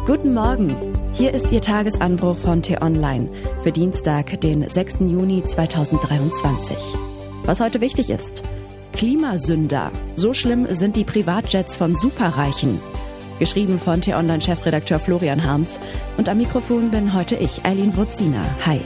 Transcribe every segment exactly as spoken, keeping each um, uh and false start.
Guten Morgen, hier ist Ihr Tagesanbruch von T-Online für Dienstag, den sechsten Juni zweitausenddreiundzwanzig. Was heute wichtig ist: Klimasünder. So schlimm sind die Privatjets von Superreichen. Geschrieben von T-Online-Chefredakteur Florian Harms. Und am Mikrofon bin heute ich, Eileen Wruzina. Hi.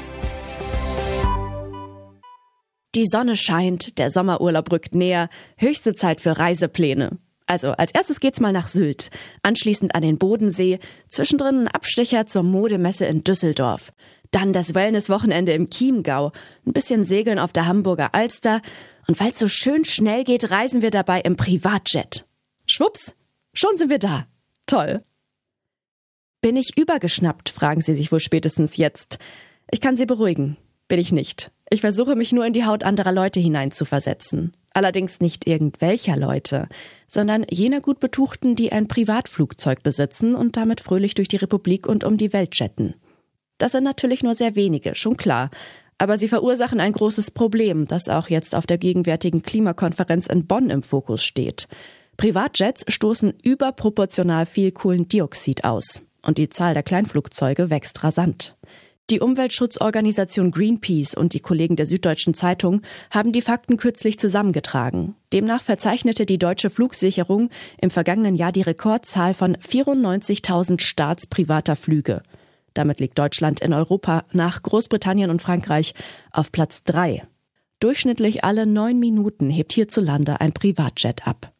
Die Sonne scheint, der Sommerurlaub rückt näher, höchste Zeit für Reisepläne. Also, als erstes geht's mal nach Sylt, anschließend an den Bodensee, zwischendrin ein Abstecher zur Modemesse in Düsseldorf. Dann das Wellnesswochenende im Chiemgau, ein bisschen Segeln auf der Hamburger Alster und weil's so schön schnell geht, reisen wir dabei im Privatjet. Schwupps, schon sind wir da. Toll. Bin ich übergeschnappt, fragen Sie sich wohl spätestens jetzt. Ich kann Sie beruhigen. Bin ich nicht. Ich versuche mich nur in die Haut anderer Leute hineinzuversetzen. Allerdings nicht irgendwelcher Leute, sondern jener gut Betuchten, die ein Privatflugzeug besitzen und damit fröhlich durch die Republik und um die Welt jetten. Das sind natürlich nur sehr wenige, schon klar. Aber sie verursachen ein großes Problem, das auch jetzt auf der gegenwärtigen Klimakonferenz in Bonn im Fokus steht. Privatjets stoßen überproportional viel Kohlendioxid aus. Und die Zahl der Kleinflugzeuge wächst rasant. Die Umweltschutzorganisation Greenpeace und die Kollegen der Süddeutschen Zeitung haben die Fakten kürzlich zusammengetragen. Demnach verzeichnete die deutsche Flugsicherung im vergangenen Jahr die Rekordzahl von vierundneunzigtausend Starts privater Flüge. Damit liegt Deutschland in Europa nach Großbritannien und Frankreich auf Platz drei. Durchschnittlich alle neun Minuten hebt hierzulande ein Privatjet ab.